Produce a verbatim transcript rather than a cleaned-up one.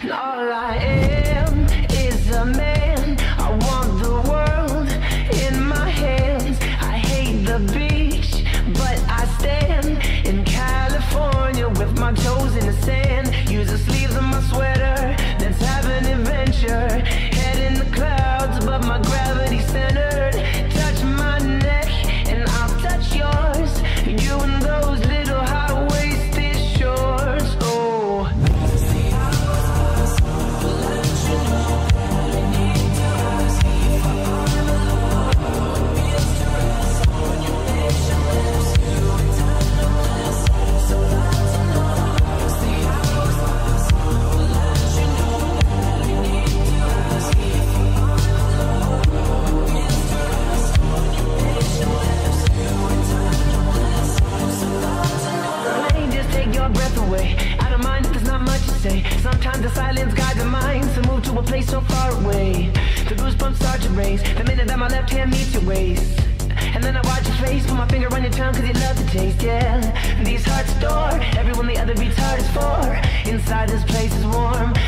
All I am is a man. I want the world in my hands. I hate the beach, but I stand in California with my toes in the sand. Use the sleeves of my sweater, let's have an adventure. Head in the clouds, but my gravity's centered. Touch my neck and I'll touch yours. You and those little high-waisted shorts. Oh, out of mind if there's not much to say. Sometimes the silence guides the mind to move to a place so far away. The goosebumps start to raise the minute that my left hand meets your waist. And then I watch your face, put my finger on your tongue cause you love the taste, yeah. These hearts adore everyone the other beats hard is for. Inside this place is warm,